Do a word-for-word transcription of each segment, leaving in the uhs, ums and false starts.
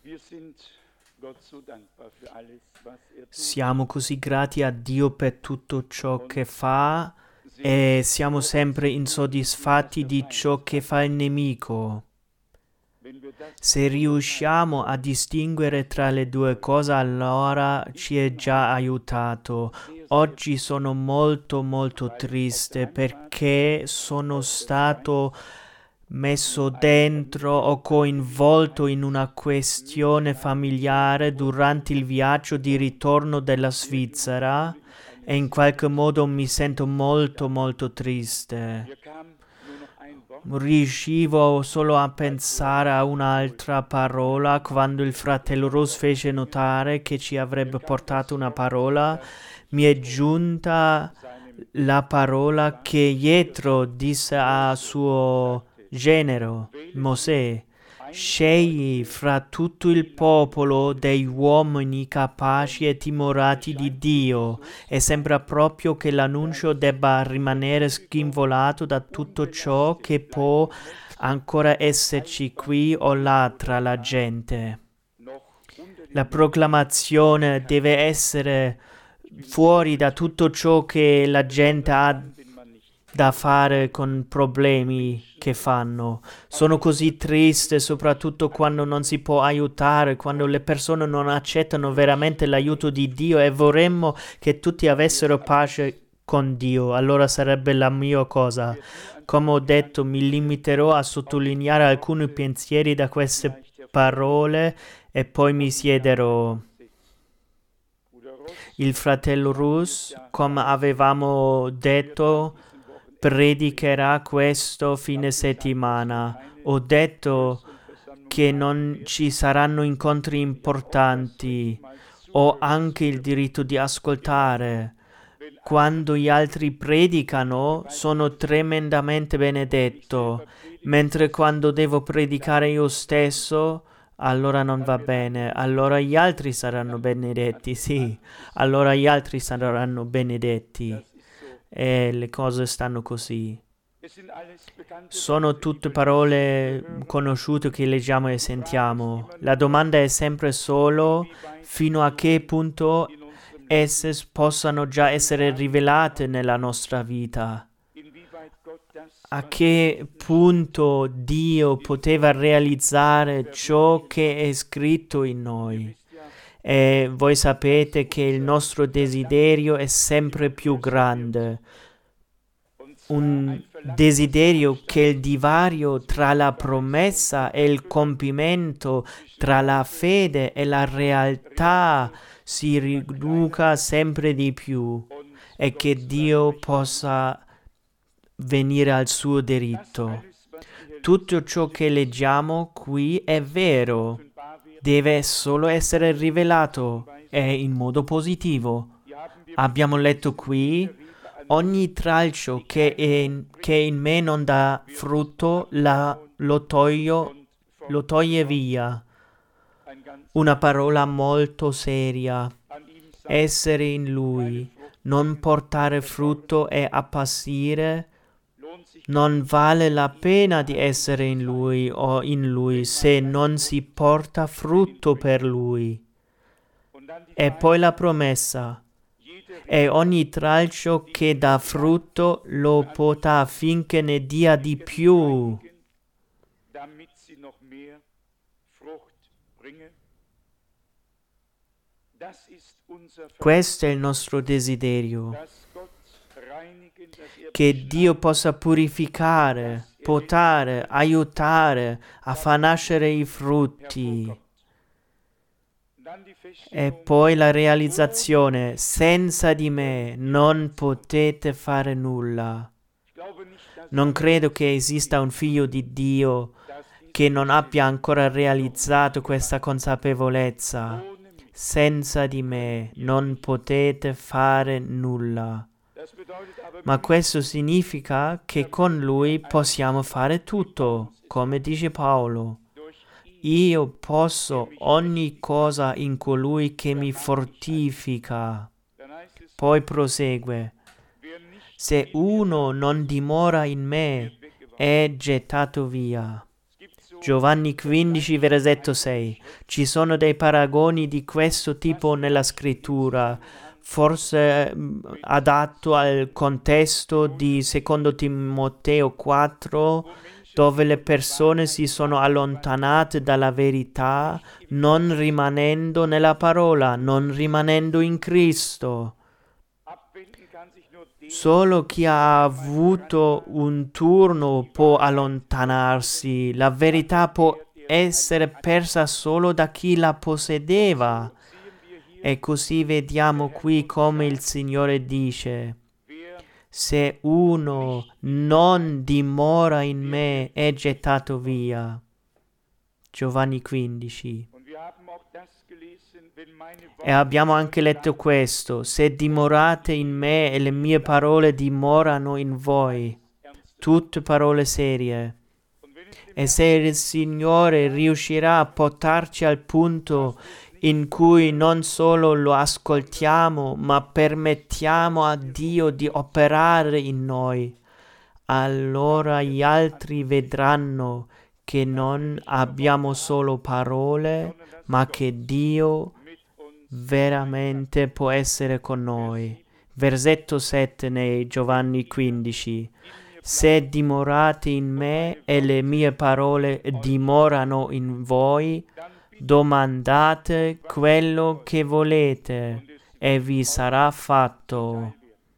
Siamo così grati a Dio per tutto ciò che fa e siamo sempre insoddisfatti di ciò che fa il nemico. Se riusciamo a distinguere tra le due cose, allora ci è già aiutato. Oggi sono molto molto triste perché sono stato messo dentro o coinvolto in una questione familiare durante il viaggio di ritorno dalla Svizzera e in qualche modo mi sento molto molto triste. Riuscivo solo a pensare a un'altra parola quando il fratello Ross fece notare che ci avrebbe portato una parola. Mi è giunta la parola che Jethro disse a suo genero, Mosè: scegli fra tutto il popolo dei uomini capaci e timorati di Dio. E sembra proprio che l'annuncio debba rimanere scinvolato da tutto ciò che può ancora esserci qui o là tra la gente. La proclamazione deve essere fuori da tutto ciò che la gente ha da fare con problemi che fanno. Sono così triste, soprattutto quando non si può aiutare, quando le persone non accettano veramente l'aiuto di Dio, e vorremmo che tutti avessero pace con Dio. Allora sarebbe la mia cosa. Come ho detto, mi limiterò a sottolineare alcuni pensieri da queste parole e poi mi siederò. Il fratello Rus, come avevamo detto, predicherà questo fine settimana. Ho detto che non ci saranno incontri importanti. Ho anche il diritto di ascoltare. Quando gli altri predicano, sono tremendamente benedetto, mentre quando devo predicare io stesso, allora non va bene. Allora gli altri saranno benedetti, sì. Allora gli altri saranno benedetti. E le cose stanno così. Sono tutte parole conosciute che leggiamo e sentiamo. La domanda è sempre solo fino a che punto esse possano già essere rivelate nella nostra vita. A che punto Dio poteva realizzare ciò che è scritto in noi. E voi sapete che il nostro desiderio è sempre più grande. Un desiderio che il divario tra la promessa e il compimento, tra la fede e la realtà, si riduca sempre di più e che Dio possa venire al suo diritto. Tutto ciò che leggiamo qui è vero, deve solo essere rivelato e in modo positivo. Abbiamo letto qui: ogni tralcio che, è, che in me non dà frutto la, lo, toglio, lo toglie via. Una parola molto seria. Essere in Lui, non portare frutto e appassire. Non vale la pena di essere in Lui o in Lui se non si porta frutto per Lui. E poi la promessa: e ogni tralcio che dà frutto lo pota affinché ne dia di più. Questo è il nostro desiderio, che Dio possa purificare, potare, aiutare a far nascere i frutti. E poi la realizzazione: senza di me non potete fare nulla. Non credo che esista un figlio di Dio che non abbia ancora realizzato questa consapevolezza. Senza di me non potete fare nulla. Ma questo significa che con Lui possiamo fare tutto, come dice Paolo. Io posso ogni cosa in colui che mi fortifica. Poi prosegue: se uno non dimora in me, è gettato via. Giovanni quindici, versetto sei. Ci sono dei paragoni di questo tipo nella scrittura, forse mh, adatto al contesto di secondo Timoteo quattro, dove le persone si sono allontanate dalla verità, non rimanendo nella parola, non rimanendo in Cristo. Solo chi ha avuto un turno può allontanarsi. La verità può essere persa solo da chi la possedeva. E così vediamo qui come il Signore dice: se uno non dimora in me è gettato via. Giovanni quindici. E abbiamo anche letto questo: se dimorate in me e le mie parole dimorano in voi. Tutte parole serie. E se il Signore riuscirà a portarci al punto in cui non solo lo ascoltiamo, ma permettiamo a Dio di operare in noi, allora gli altri vedranno che non abbiamo solo parole, ma che Dio veramente può essere con noi. Versetto sette nei Giovanni quindici. Se dimorate in me e le mie parole dimorano in voi, domandate quello che volete e vi sarà fatto.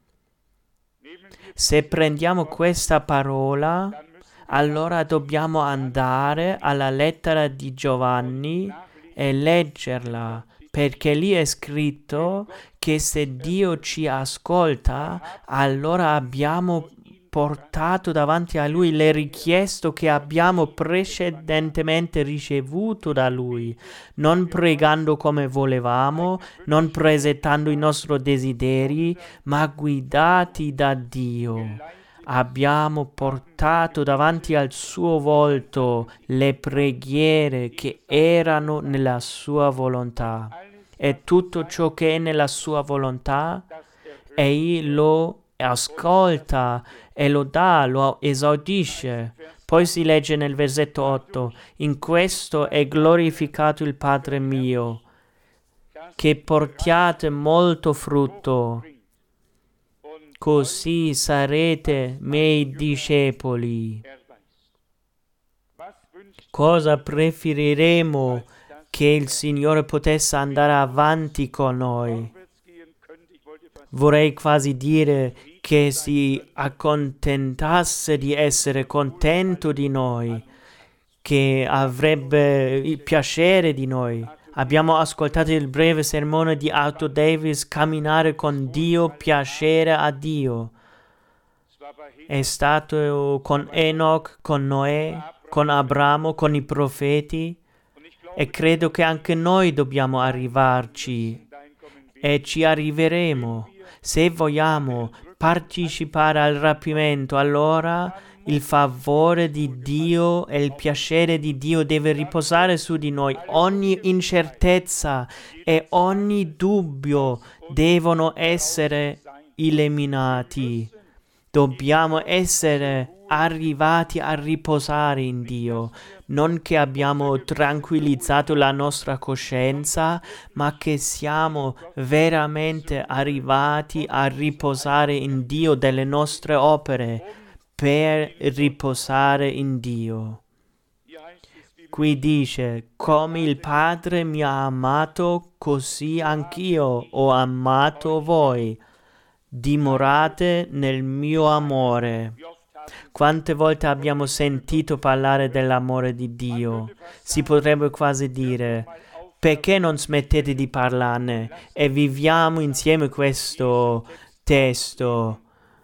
Se prendiamo questa parola, allora dobbiamo andare alla lettera di Giovanni e leggerla, perché lì è scritto che se Dio ci ascolta, allora abbiamo portato davanti a Lui le richieste che abbiamo precedentemente ricevuto da Lui, non pregando come volevamo, non presentando i nostri desideri, ma guidati da Dio. Abbiamo portato davanti al suo volto le preghiere che erano nella sua volontà. E tutto ciò che è nella sua volontà, Egli lo ascolta e lo dà, lo esaudisce. Poi si legge nel versetto otto: in questo è glorificato il Padre mio, che portiate molto frutto, così sarete miei discepoli. Cosa preferiremo che il Signore potesse andare avanti con noi? Vorrei quasi dire che si accontentasse di essere contento di noi, che avrebbe il piacere di noi. Abbiamo ascoltato il breve sermone di Arthur Davis, camminare con Dio, piacere a Dio. È stato con Enoch, con Noè, con Abramo, con i profeti, e credo che anche noi dobbiamo arrivarci e ci arriveremo. Se vogliamo partecipare al rapimento, allora il favore di Dio e il piacere di Dio deve riposare su di noi. Ogni incertezza e ogni dubbio devono essere eliminati. Dobbiamo essere arrivati a riposare in Dio, non che abbiamo tranquillizzato la nostra coscienza, ma che siamo veramente arrivati a riposare in Dio delle nostre opere, per riposare in Dio. Qui dice: come il Padre mi ha amato, così anch'io ho amato voi. Dimorate nel mio amore. Quante volte abbiamo sentito parlare dell'amore di Dio? Si potrebbe quasi dire: perché non smettete di parlarne e viviamo insieme questo testo,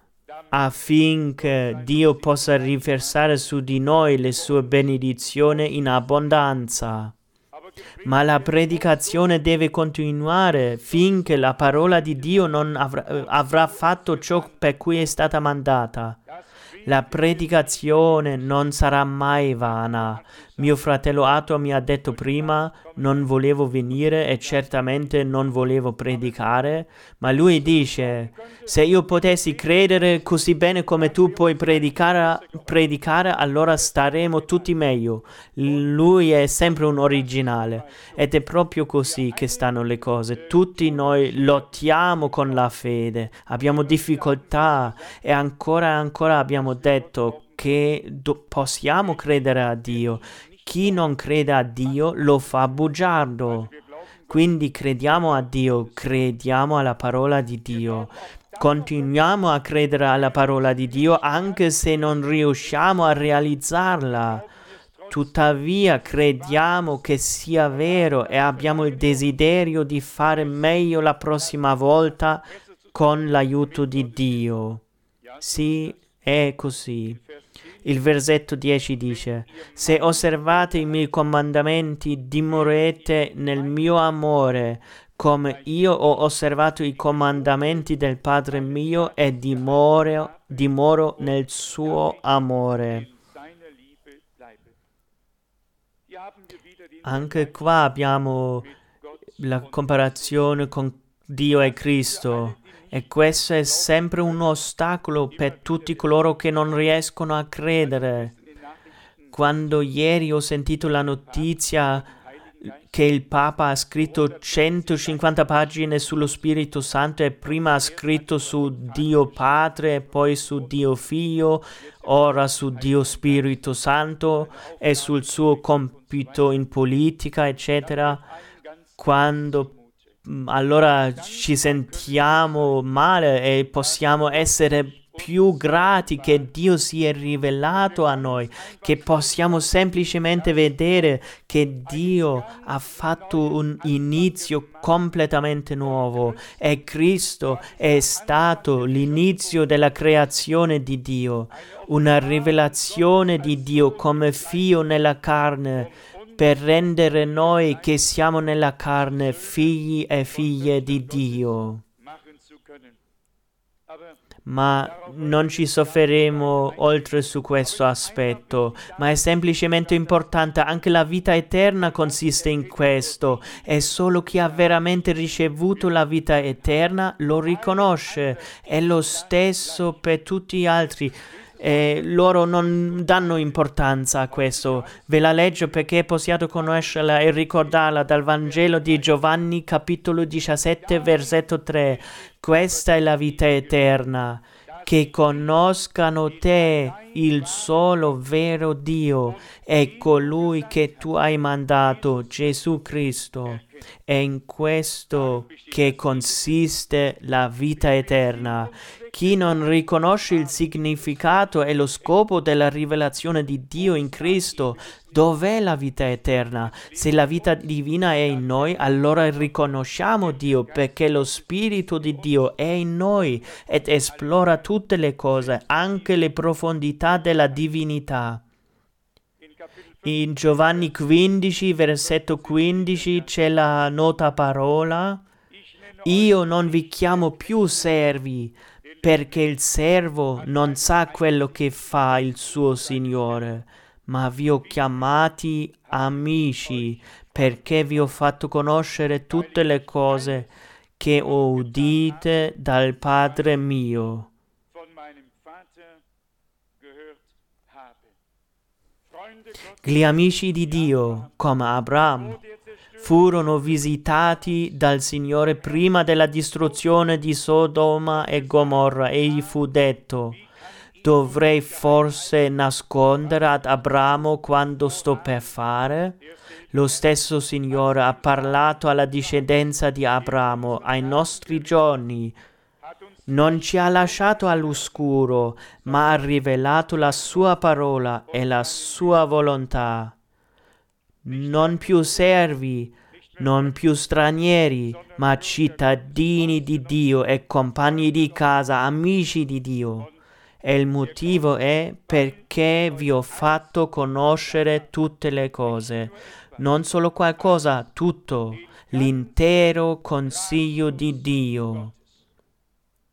affinché Dio possa riversare su di noi le sue benedizioni in abbondanza. Ma la predicazione deve continuare finché la parola di Dio non avrà, avrà fatto ciò per cui è stata mandata. La predicazione non sarà mai vana, Mio fratello Atto mi ha detto prima, non volevo venire e certamente non volevo predicare, ma lui dice, se io potessi credere così bene come tu puoi predicare, predicare allora staremo tutti meglio. Lui è sempre un originale ed è proprio così che stanno le cose. Tutti noi lottiamo con la fede, abbiamo difficoltà e ancora e ancora abbiamo detto che do- possiamo credere a Dio. Chi non crede a Dio lo fa bugiardo. Quindi crediamo a Dio, crediamo alla parola di Dio. Continuiamo a credere alla parola di Dio anche se non riusciamo a realizzarla. Tuttavia crediamo che sia vero e abbiamo il desiderio di fare meglio la prossima volta con l'aiuto di Dio. Sì, è così. Il versetto dieci dice, se osservate i miei comandamenti dimorete nel mio amore, come io ho osservato i comandamenti del Padre mio e dimoro, dimoro nel suo amore. Anche qua abbiamo la comparazione con Dio e Cristo. E questo è sempre un ostacolo per tutti coloro che non riescono a credere. Quando ieri ho sentito la notizia che il Papa ha scritto centocinquanta pagine sullo Spirito Santo e prima ha scritto su Dio Padre, poi su Dio Figlio, ora su Dio Spirito Santo e sul suo compito in politica, eccetera, quando allora ci sentiamo male e possiamo essere più grati che Dio si è rivelato a noi, che possiamo semplicemente vedere che Dio ha fatto un inizio completamente nuovo e Cristo è stato l'inizio della creazione di Dio, una rivelazione di Dio come figlio nella carne, per rendere noi che siamo nella carne figli e figlie di Dio. Ma non ci sofferemo oltre su questo aspetto, ma è semplicemente importante, anche la vita eterna consiste in questo, e solo chi ha veramente ricevuto la vita eterna lo riconosce, è lo stesso per tutti gli altri. E loro non danno importanza a questo. Ve la leggo perché possiate conoscerla e ricordarla dal Vangelo di Giovanni capitolo diciassette versetto tre. Questa è la vita eterna, che conoscano te, il solo vero Dio, e colui che tu hai mandato, Gesù Cristo. È in questo che consiste la vita eterna. Chi non riconosce il significato e lo scopo della rivelazione di Dio in Cristo, dov'è la vita eterna? Se la vita divina è in noi, allora riconosciamo Dio, perché lo Spirito di Dio è in noi ed esplora tutte le cose, anche le profondità della divinità. In Giovanni quindici, versetto quindici, c'è la nota parola: io non vi chiamo più servi, perché il servo non sa quello che fa il suo Signore, ma vi ho chiamati amici, perché vi ho fatto conoscere tutte le cose che ho udite dal Padre mio. Gli amici di Dio, come Abramo, furono visitati dal Signore prima della distruzione di Sodoma e Gomorra e gli fu detto: dovrei forse nascondere ad Abramo quando sto per fare? Lo stesso Signore ha parlato alla discendenza di Abramo ai nostri giorni. Non ci ha lasciato all'oscuro, ma ha rivelato la sua parola e la sua volontà. Non più servi, non più stranieri, ma cittadini di Dio e compagni di casa, amici di Dio. E il motivo è perché vi ho fatto conoscere tutte le cose, non solo qualcosa, tutto, l'intero consiglio di Dio.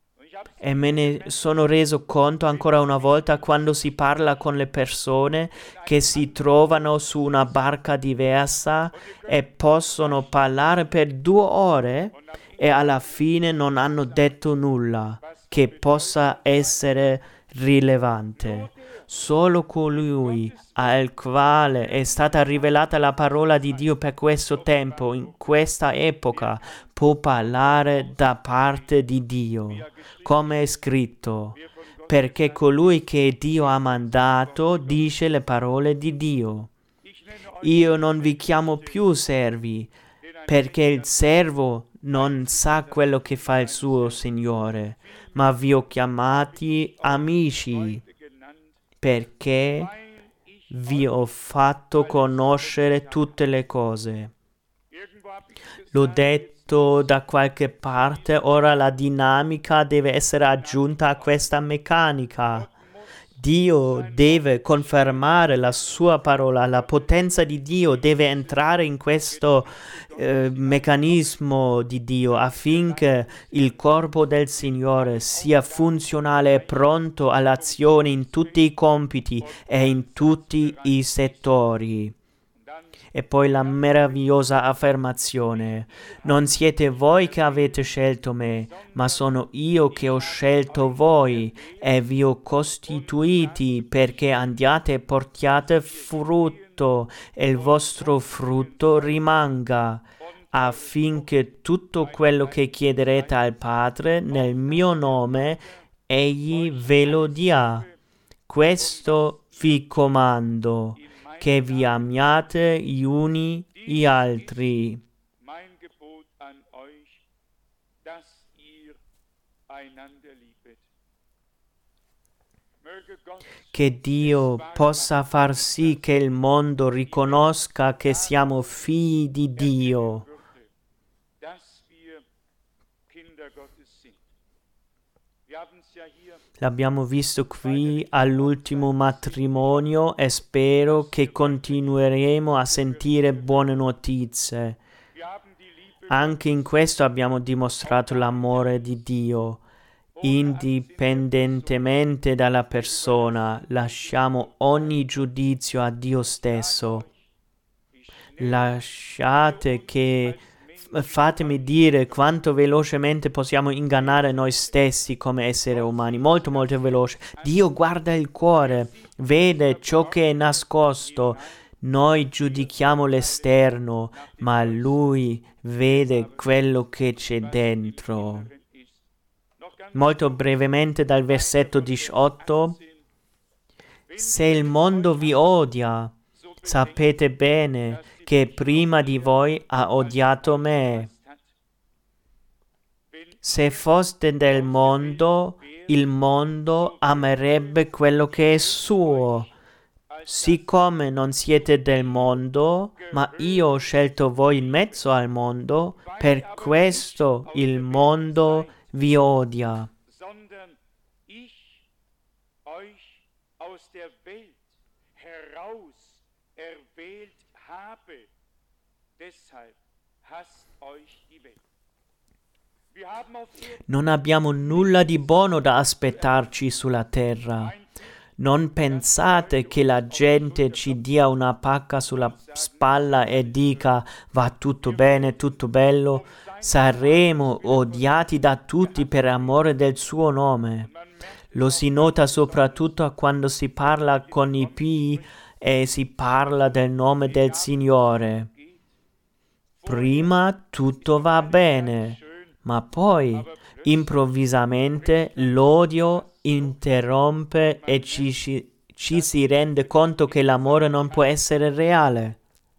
E me ne sono reso conto ancora una volta quando si parla con le persone che si trovano su una barca diversa e possono parlare per due ore e alla fine non hanno detto nulla che possa essere rilevante. Solo colui al quale è stata rivelata la parola di Dio per questo tempo, in questa epoca, può parlare da parte di Dio, come è scritto, perché colui che Dio ha mandato dice le parole di Dio. Io non vi chiamo più servi, perché il servo non sa quello che fa il suo Signore, ma vi ho chiamati amici, perché vi ho fatto conoscere tutte le cose. L'ho detto da qualche parte, ora la dinamica deve essere aggiunta a questa meccanica. Dio deve confermare la sua parola, la potenza di Dio deve entrare in questo eh, meccanismo di Dio affinché il corpo del Signore sia funzionale e pronto all'azione in tutti i compiti e in tutti i settori. E poi la meravigliosa affermazione: non siete voi che avete scelto me, ma sono io che ho scelto voi e vi ho costituiti perché andiate e portiate frutto e il vostro frutto rimanga, affinché tutto quello che chiederete al Padre nel mio nome, egli ve lo dia. Questo vi comando, che vi amiate gli uni gli altri. Che Dio possa far sì che il mondo riconosca che siamo figli di Dio. L'abbiamo visto qui all'ultimo matrimonio e spero che continueremo a sentire buone notizie. Anche in questo abbiamo dimostrato l'amore di Dio. Indipendentemente dalla persona, lasciamo ogni giudizio a Dio stesso. Lasciate che Fatemi dire quanto velocemente possiamo ingannare noi stessi come esseri umani, molto molto veloce. Dio guarda il cuore, vede ciò che è nascosto. Noi giudichiamo l'esterno, ma Lui vede quello che c'è dentro. Molto brevemente dal versetto diciotto. Se il mondo vi odia, sapete bene che prima di voi ha odiato me. Se foste del mondo, il mondo amerebbe quello che è suo. Siccome non siete del mondo, ma io ho scelto voi in mezzo al mondo, per questo il mondo vi odia. Non abbiamo nulla di buono da aspettarci sulla terra. Non pensate che la gente ci dia una pacca sulla spalla e dica va tutto bene, tutto bello. Saremo odiati da tutti per amore del suo nome. Lo si nota soprattutto quando si parla con i pii e si parla del nome del Signore. Prima tutto va bene, ma poi improvvisamente l'odio interrompe e ci, ci, ci si rende conto che l'amore non può essere reale.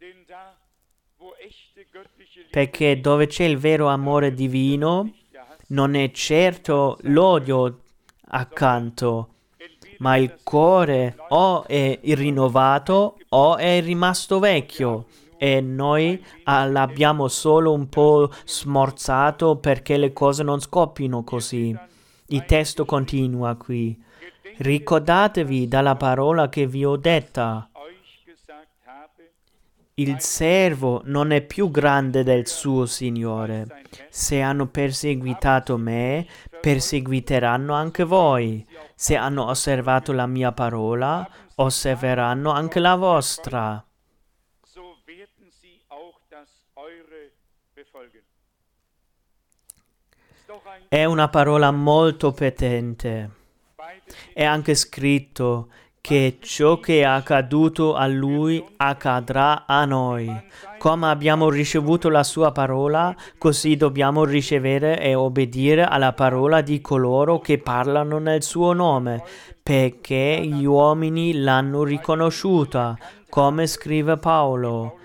Perché dove c'è il vero amore divino non è certo l'odio accanto, ma il cuore o è rinnovato o è rimasto vecchio. E noi ah, l'abbiamo solo un po' smorzato perché le cose non scoppino così. Il testo continua qui. Ricordatevi dalla parola che vi ho detta. il servo non è più grande del suo Signore. Se hanno perseguitato me, perseguiteranno anche voi. Se hanno osservato la mia parola, osserveranno anche la vostra. È una parola molto potente. È anche scritto che ciò che è accaduto a lui accadrà a noi. Come abbiamo ricevuto la sua parola, così dobbiamo ricevere e obbedire alla parola di coloro che parlano nel suo nome, perché gli uomini l'hanno riconosciuta, come scrive Paolo.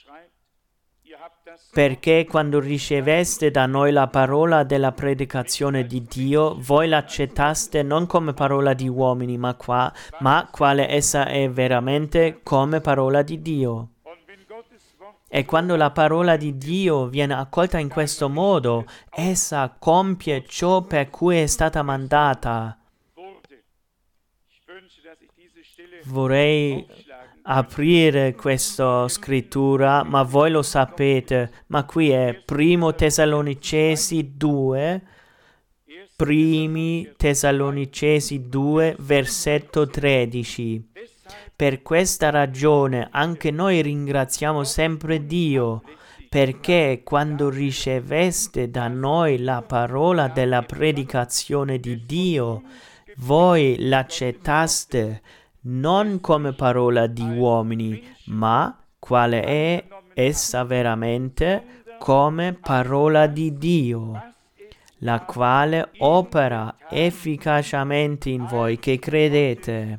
Perché quando riceveste da noi la parola della predicazione di Dio, voi l'accettaste non come parola di uomini, ma, qua, ma quale essa è veramente, come parola di Dio. E quando la parola di Dio viene accolta in questo modo, essa compie ciò per cui è stata mandata. Vorrei aprire questa scrittura, ma voi lo sapete, ma qui è Primo Tessalonicesi due, Primi Tessalonicesi due, versetto tredici. Per questa ragione anche noi ringraziamo sempre Dio, perché quando riceveste da noi la parola della predicazione di Dio, voi l'accettaste non come parola di uomini, ma quale è essa veramente, come parola di Dio, la quale opera efficacemente in voi che credete.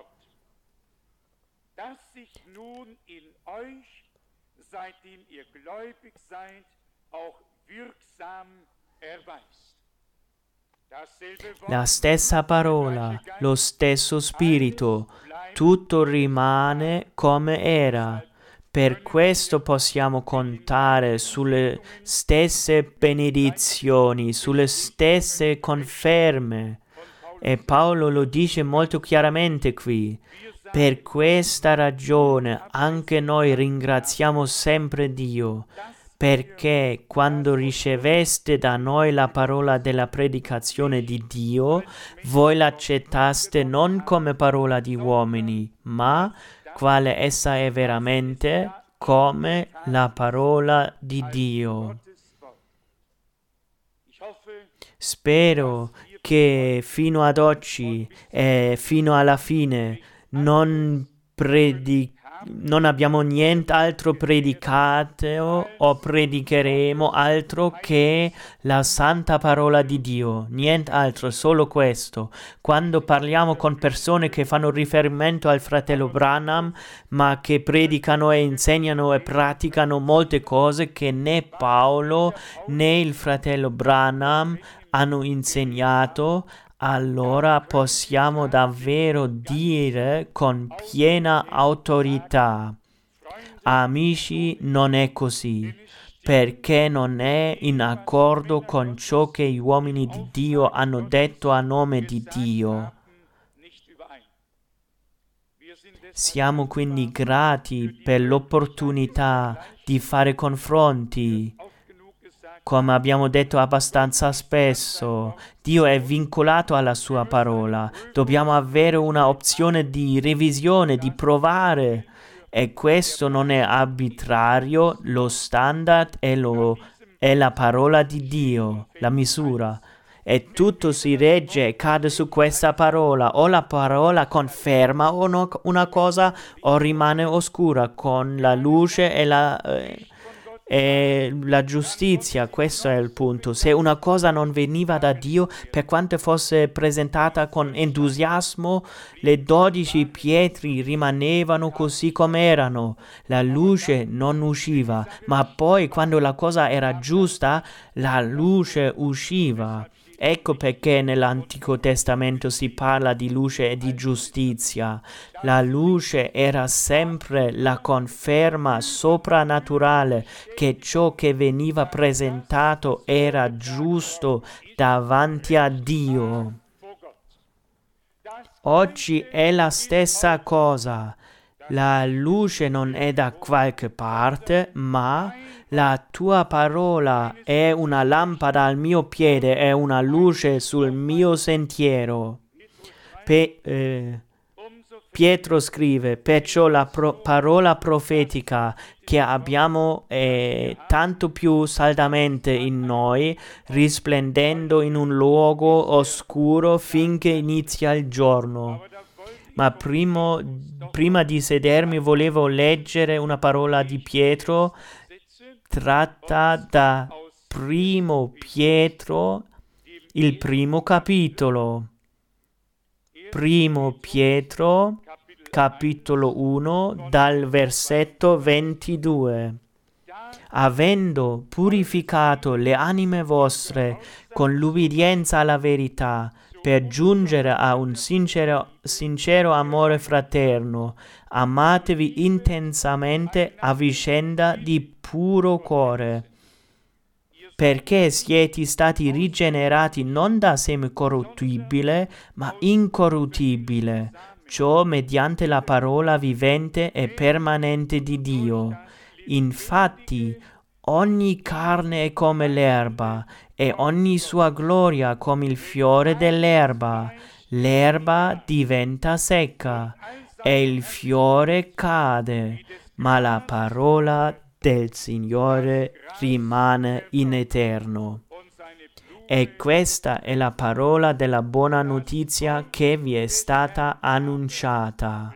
La stessa parola, lo stesso spirito, tutto rimane come era. Per questo possiamo contare sulle stesse benedizioni, sulle stesse conferme. E Paolo lo dice molto chiaramente qui. Per questa ragione anche noi ringraziamo sempre Dio, perché quando riceveste da noi la parola della predicazione di Dio, voi l'accettaste non come parola di uomini, ma quale essa è veramente, come la parola di Dio. Spero che fino ad oggi e fino alla fine non predichiamo non abbiamo nient'altro predicato o predicheremo altro che la santa parola di Dio, nient'altro, solo questo. Quando parliamo con persone che fanno riferimento al fratello Branham, ma che predicano e insegnano e praticano molte cose che né Paolo né il fratello Branham hanno insegnato, allora possiamo davvero dire con piena autorità: amici, non è così, perché non è in accordo con ciò che gli uomini di Dio hanno detto a nome di Dio. Siamo quindi grati per l'opportunità di fare confronti. Come abbiamo detto abbastanza spesso, Dio è vincolato alla sua parola. Dobbiamo avere una opzione di revisione, di provare. E questo non è arbitrario, lo standard è, lo, è la parola di Dio, la misura. E tutto si regge e cade su questa parola. O la parola conferma uno, una cosa o rimane oscura con la luce e la... Eh, E la giustizia, questo è il punto. Se una cosa non veniva da Dio, per quanto fosse presentata con entusiasmo, le dodici pietre rimanevano così come erano. La luce non usciva, ma poi quando la cosa era giusta, la luce usciva. Ecco perché nell'Antico Testamento si parla di luce e di giustizia. La luce era sempre la conferma soprannaturale che ciò che veniva presentato era giusto davanti a Dio. Oggi è la stessa cosa. La luce non è da qualche parte, ma la tua parola è una lampada al mio piede, è una luce sul mio sentiero. Pe- eh, Pietro scrive, perciò la pro- parola profetica che abbiamo è tanto più saldamente in noi, risplendendo in un luogo oscuro finché inizia il giorno. Ma primo, prima di sedermi volevo leggere una parola di Pietro tratta da Primo Pietro, il primo capitolo. Primo Pietro, capitolo uno, dal versetto ventidue. Avendo purificato le anime vostre con l'ubbidienza alla verità, per giungere a un sincero, sincero amore fraterno, amatevi intensamente a vicenda di puro cuore, perché siete stati rigenerati non da seme corruttibile, ma incorruttibile, ciò mediante la parola vivente e permanente di Dio. Infatti, ogni carne è come l'erba, e ogni sua gloria come il fiore dell'erba. L'erba diventa secca, e il fiore cade, ma la parola del Signore rimane in eterno. E questa è la parola della buona notizia che vi è stata annunciata.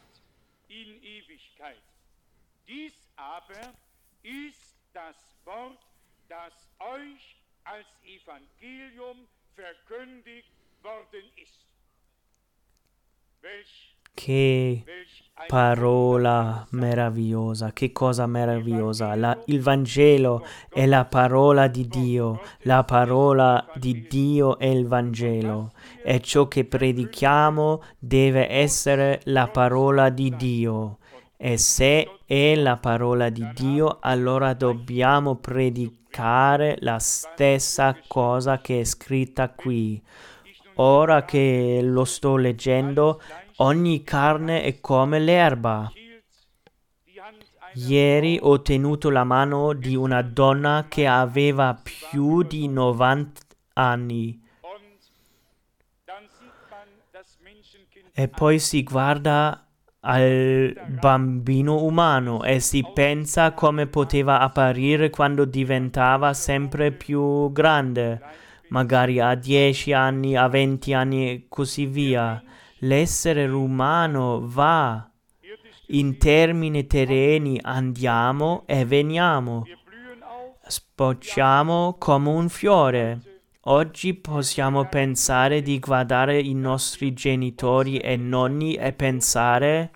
Che parola meravigliosa, che cosa meravigliosa. La, il Vangelo è la parola di Dio, la parola di Dio è il Vangelo, e ciò che predichiamo deve essere la parola di Dio. E se è la parola di Dio, allora dobbiamo predicare la stessa cosa che è scritta qui. Ora che lo sto leggendo, ogni carne è come l'erba. Ieri ho tenuto la mano di una donna che aveva più di novanta anni. E poi si guarda al bambino umano e si pensa come poteva apparire quando diventava sempre più grande, magari a dieci anni, a venti anni e così via. L'essere umano va in termini terreni, andiamo e veniamo, sbocciamo come un fiore. Oggi possiamo pensare di guardare i nostri genitori e nonni e pensare,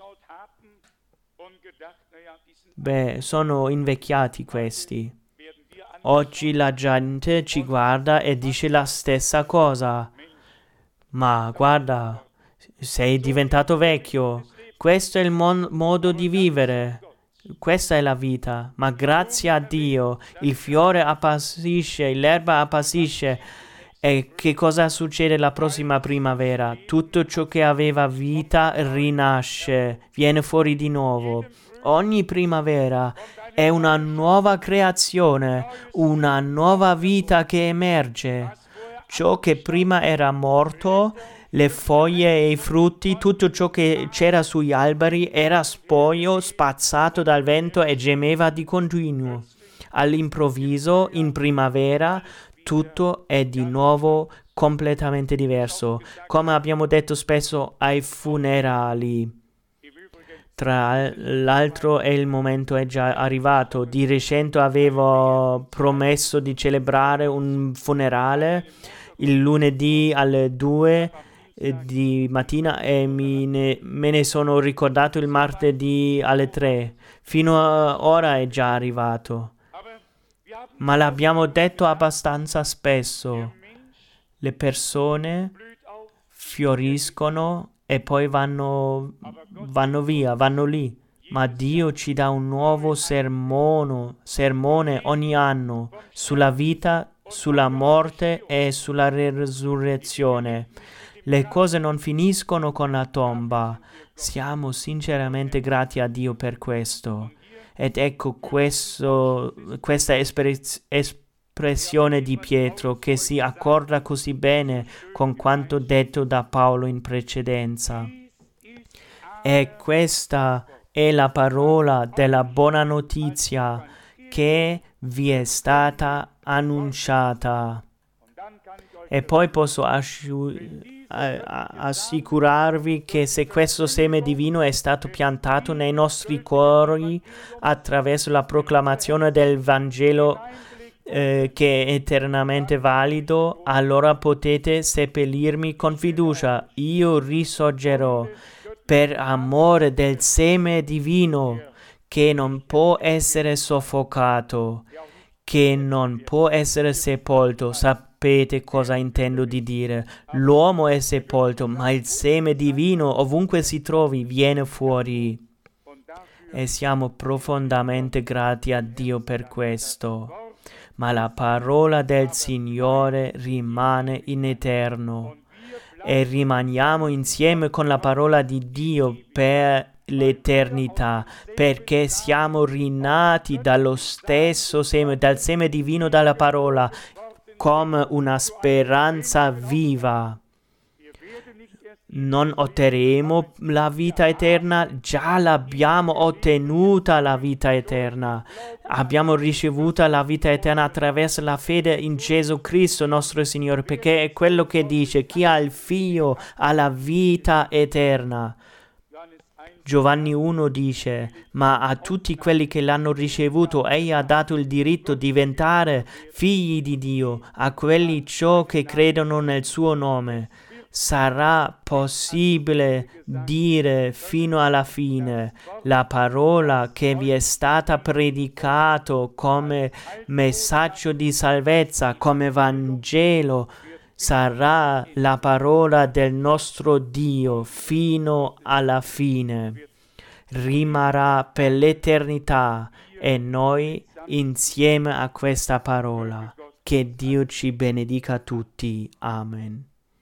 beh, sono invecchiati questi. Oggi la gente ci guarda e dice la stessa cosa. Ma guarda, sei diventato vecchio. Questo è il mon- modo di vivere. Questa è la vita. Ma grazie a Dio il fiore appassisce, l'erba appassisce. E che cosa succede la prossima primavera? Tutto ciò che aveva vita rinasce, viene fuori di nuovo. Ogni primavera è una nuova creazione, una nuova vita che emerge. Ciò che prima era morto, le foglie e i frutti, tutto ciò che c'era sugli alberi era spoglio, spazzato dal vento e gemeva di continuo. All'improvviso, in primavera, tutto è di nuovo completamente diverso, come abbiamo detto spesso ai funerali. Tra l'altro è il momento è già arrivato. Di recente avevo promesso di celebrare un funerale il lunedì alle due eh, di mattina e mi ne, me ne sono ricordato il martedì alle tre. Fino a ora è già arrivato. Ma l'abbiamo detto abbastanza spesso. Le persone fioriscono e poi vanno, vanno via, vanno lì. Ma Dio ci dà un nuovo sermono, sermone ogni anno sulla vita, sulla morte e sulla resurrezione. Le cose non finiscono con la tomba. Siamo sinceramente grati a Dio per questo. Ed ecco questo, questa espres- espressione di Pietro che si accorda così bene con quanto detto da Paolo in precedenza. E questa è la parola della buona notizia che vi è stata annunciata. E poi posso asciu- assicurarvi che se questo seme divino è stato piantato nei nostri cuori attraverso la proclamazione del Vangelo eh, che è eternamente valido, allora potete seppellirmi con fiducia. Io risorgerò per amore del seme divino che non può essere soffocato, che non può essere sepolto. Sapete cosa intendo di dire? L'uomo è sepolto, ma il seme divino, ovunque si trovi, viene fuori. E siamo profondamente grati a Dio per questo. Ma la parola del Signore rimane in eterno. E rimaniamo insieme con la parola di Dio per l'eternità, perché siamo rinati dallo stesso seme, dal seme divino dalla parola, come una speranza viva. Non otterremo la vita eterna, già l'abbiamo ottenuta la vita eterna. Abbiamo ricevuto la vita eterna attraverso la fede in Gesù Cristo nostro Signore, perché è quello che dice: chi ha il Figlio ha la vita eterna. Giovanni uno dice: ma a tutti quelli che l'hanno ricevuto egli ha dato il diritto di diventare figli di Dio, a quelli ciò che credono nel suo nome. Sarà possibile dire fino alla fine: la parola che vi è stata predicato come messaggio di salvezza, come Vangelo, sarà la parola del nostro Dio fino alla fine. Rimarrà per l'eternità e noi insieme a questa parola. Che Dio ci benedica tutti. Amen.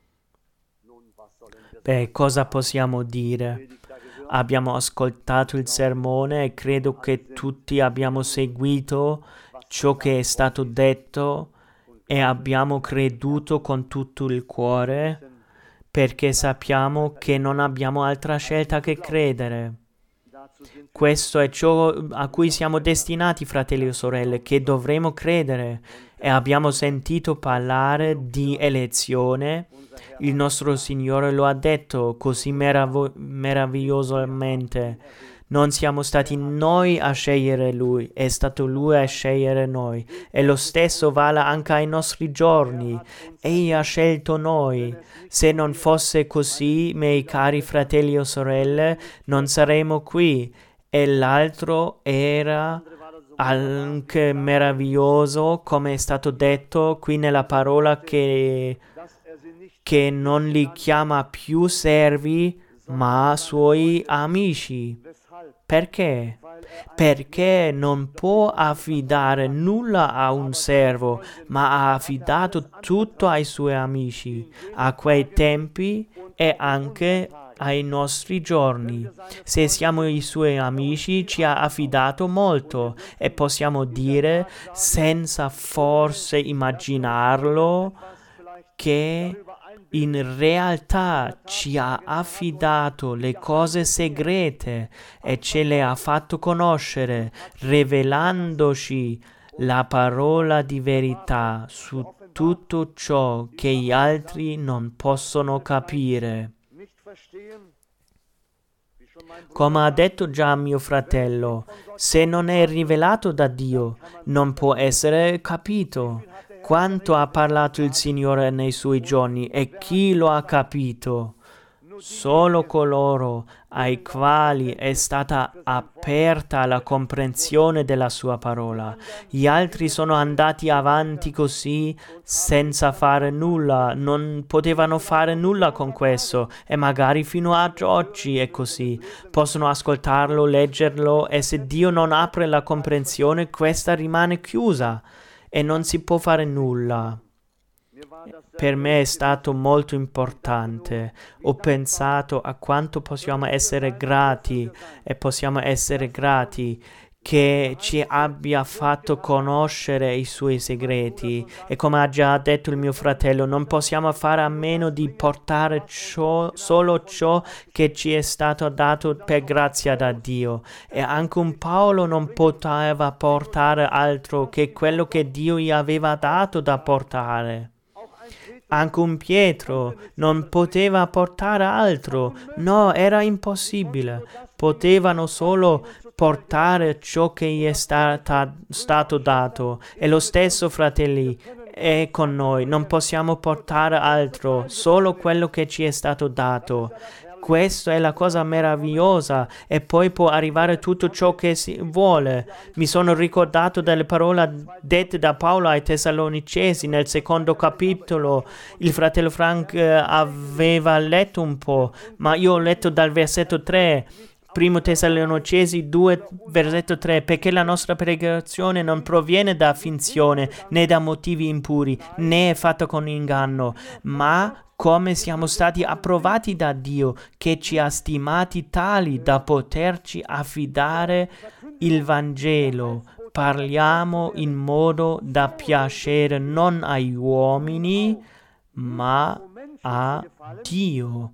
Beh, cosa possiamo dire? Abbiamo ascoltato il sermone e credo che tutti abbiamo seguito ciò che è stato detto e abbiamo creduto con tutto il cuore, perché sappiamo che non abbiamo altra scelta che credere. Questo è ciò a cui siamo destinati, fratelli e sorelle, che dovremo credere. E abbiamo sentito parlare di elezione. Il nostro Signore lo ha detto così merav- meravigliosamente. Non siamo stati noi a scegliere Lui, è stato Lui a scegliere noi. E lo stesso vale anche ai nostri giorni. Egli ha scelto noi. Se non fosse così, miei cari fratelli o sorelle, non saremmo qui. E l'altro era anche meraviglioso, come è stato detto qui nella parola, che, che non li chiama più servi, ma suoi amici. Perché? Perché non può affidare nulla a un servo, ma ha affidato tutto ai suoi amici, a quei tempi e anche ai nostri giorni. Se siamo i suoi amici, ci ha affidato molto e possiamo dire, senza forse immaginarlo, che in realtà ci ha affidato le cose segrete e ce le ha fatto conoscere, rivelandoci la parola di verità su tutto ciò che gli altri non possono capire. Come ha detto già mio fratello, se non è rivelato da Dio, non può essere capito. Quanto ha parlato il Signore nei suoi giorni e chi lo ha capito? Solo coloro ai quali è stata aperta la comprensione della sua parola. Gli altri sono andati avanti così senza fare nulla, non potevano fare nulla con questo e magari fino ad oggi è così. Possono ascoltarlo, leggerlo e se Dio non apre la comprensione, questa rimane chiusa e non si può fare nulla. per me è stato molto importante. Ho pensato a quanto possiamo essere grati e possiamo essere grati che ci abbia fatto conoscere i suoi segreti. E come ha già detto il mio fratello, non possiamo fare a meno di portare ciò, solo ciò che ci è stato dato per grazia da Dio. E anche un Paolo non poteva portare altro che quello che Dio gli aveva dato da portare. Anche un Pietro non poteva portare altro. No, era impossibile. Potevano solo portare ciò che gli è stata, stato dato. E lo stesso, fratelli, è con noi. Non possiamo portare altro, solo quello che ci è stato dato. Questa è la cosa meravigliosa, e poi può arrivare tutto ciò che si vuole. Mi sono ricordato delle parole dette da Paolo ai Tessalonicesi nel secondo capitolo. Il fratello Frank eh, aveva letto un po', ma io ho letto dal versetto tre. Primo Tessalonicesi due, versetto tre, perché la nostra predicazione non proviene da finzione, né da motivi impuri, né è fatta con inganno, ma come siamo stati approvati da Dio, che ci ha stimati tali da poterci affidare il Vangelo. Parliamo in modo da piacere non agli uomini, ma a Dio.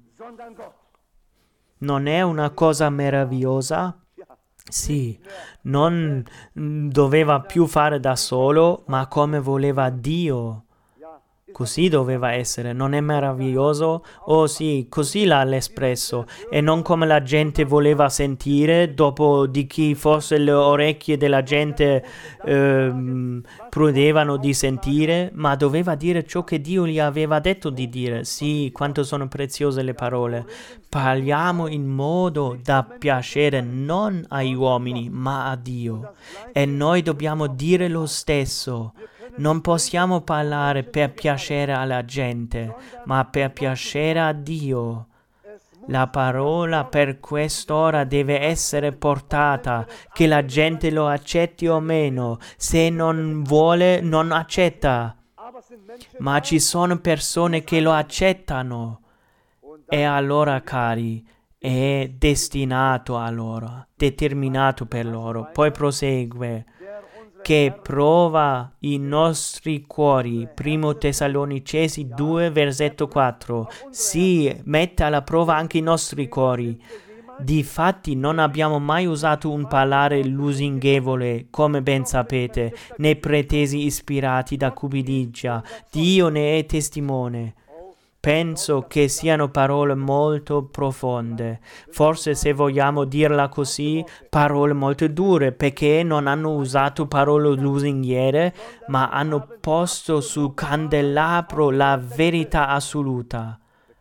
Non è una cosa meravigliosa? Sì, non doveva più fare da solo, ma come voleva Dio. Così doveva essere, non è meraviglioso? Oh sì, così l'ha espresso, e non come la gente voleva sentire, dopo di chi forse le orecchie della gente ehm, prudevano di sentire, ma doveva dire ciò che Dio gli aveva detto di dire. Sì, quanto sono preziose le parole. Parliamo in modo da piacere non agli uomini, ma a Dio. E noi dobbiamo dire lo stesso. Non possiamo parlare per piacere alla gente, ma per piacere a Dio. La parola per quest'ora deve essere portata, che la gente lo accetti o meno. Se non vuole, non accetta. Ma ci sono persone che lo accettano. E allora, cari, è destinato a loro, determinato per loro. Poi prosegue. Che prova i nostri cuori. Primo Tessalonicesi due, versetto quattro. Sì, mette alla prova anche i nostri cuori. Difatti non abbiamo mai usato un parlare lusinghevole, come ben sapete, né pretesi ispirati da cupidigia. Dio ne è testimone. Penso che siano parole molto profonde, forse, se vogliamo dirla così, parole molto dure, perché non hanno usato parole lusinghiere, ma hanno posto sul candelabro la verità assoluta.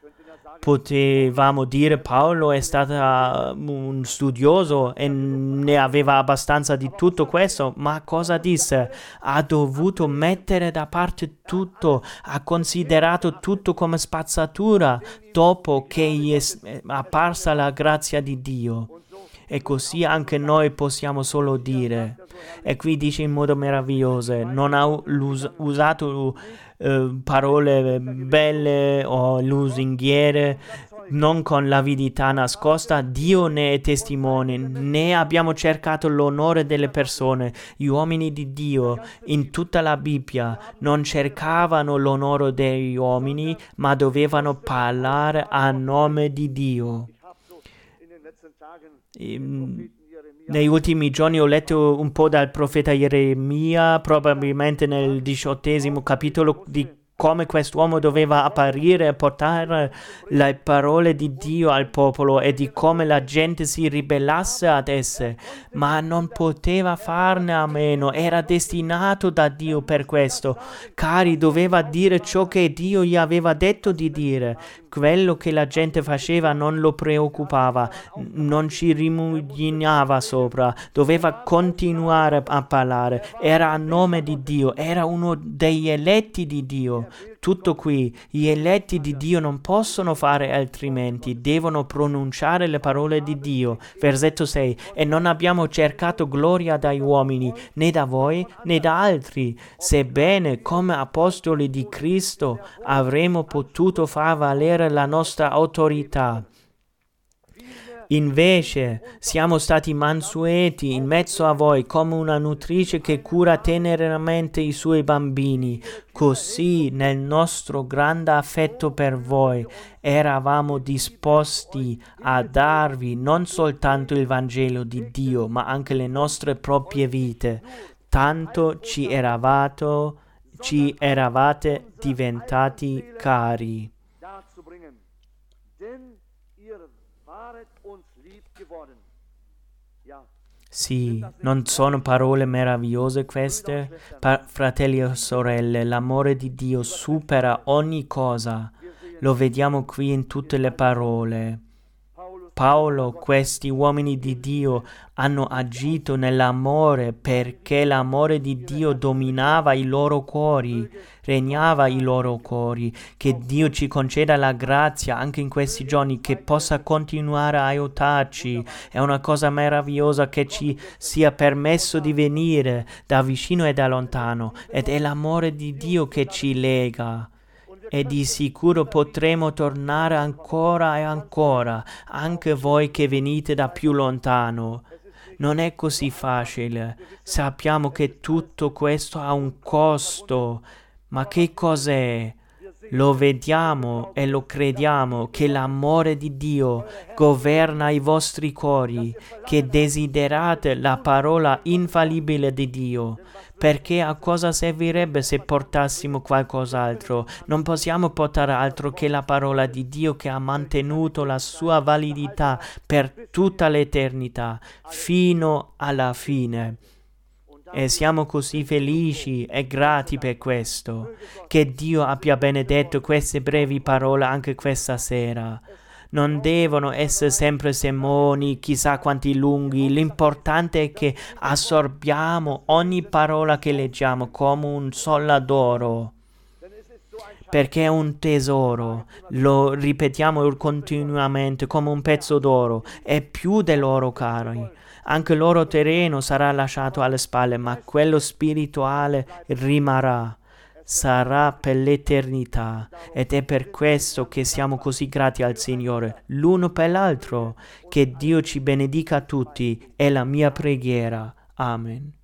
Potevamo dire Paolo è stato un studioso e ne aveva abbastanza di tutto questo, ma cosa disse? Ha dovuto mettere da parte tutto, ha considerato tutto come spazzatura dopo che gli è apparsa la grazia di Dio. E così anche noi possiamo solo dire. E qui dice in modo meraviglioso, non ha us- usato uh, parole belle o lusinghiere, non con l'avidità nascosta. Dio ne è testimone, né abbiamo cercato l'onore delle persone. Gli uomini di Dio in tutta la Bibbia non cercavano l'onore degli uomini, ma dovevano parlare a nome di Dio. Negli ultimi giorni ho letto un po' dal profeta Geremia, probabilmente nel diciottesimo capitolo, di come quest'uomo doveva apparire e portare le parole di Dio al popolo e di come la gente si ribellasse ad esse, ma non poteva farne a meno, era destinato da Dio per questo. Cari, doveva dire ciò che Dio gli aveva detto di dire. Quello che la gente faceva non lo preoccupava, non ci rimuginava sopra, doveva continuare a parlare, era a nome di Dio, era uno degli eletti di Dio. Tutto qui. Gli eletti di Dio non possono fare altrimenti, devono pronunciare le parole di Dio. Versetto sei. E non abbiamo cercato gloria dai uomini, né da voi, né da altri, sebbene come apostoli di Cristo avremmo potuto far valere la nostra autorità. Invece siamo stati mansueti in mezzo a voi come una nutrice che cura teneramente i suoi bambini. Così nel nostro grande affetto per voi eravamo disposti a darvi non soltanto il Vangelo di Dio, ma anche le nostre proprie vite. Tanto ci eravate, ci eravate diventati cari. Sì, non sono parole meravigliose queste? Pa- fratelli e sorelle, l'amore di Dio supera ogni cosa. Lo vediamo qui in tutte le parole. Paolo, questi uomini di Dio hanno agito nell'amore perché l'amore di Dio dominava i loro cuori, regnava i loro cuori. Che Dio ci conceda la grazia anche in questi giorni, che possa continuare a aiutarci. È una cosa meravigliosa che ci sia permesso di venire da vicino e da lontano, ed è l'amore di Dio che ci lega. E di sicuro potremo tornare ancora e ancora, anche voi che venite da più lontano. Non è così facile. Sappiamo che tutto questo ha un costo. Ma che cos'è? Lo vediamo e lo crediamo che l'amore di Dio governa i vostri cuori, che desiderate la parola infallibile di Dio. Perché a cosa servirebbe se portassimo qualcos'altro? Non possiamo portare altro che la parola di Dio che ha mantenuto la sua validità per tutta l'eternità, fino alla fine. E siamo così felici e grati per questo. Che Dio abbia benedetto queste brevi parole anche questa sera. Non devono essere sempre sermoni, chissà quanti lunghi. L'importante è che assorbiamo ogni parola che leggiamo come un sollo d'oro, perché è un tesoro. Lo ripetiamo continuamente come un pezzo d'oro. È più dell'oro, cari. Anche l'oro terreno sarà lasciato alle spalle, ma quello spirituale rimarrà. Sarà per l'eternità, ed è per questo che siamo così grati al Signore, l'uno per l'altro. Che Dio ci benedica tutti, è la mia preghiera. Amen.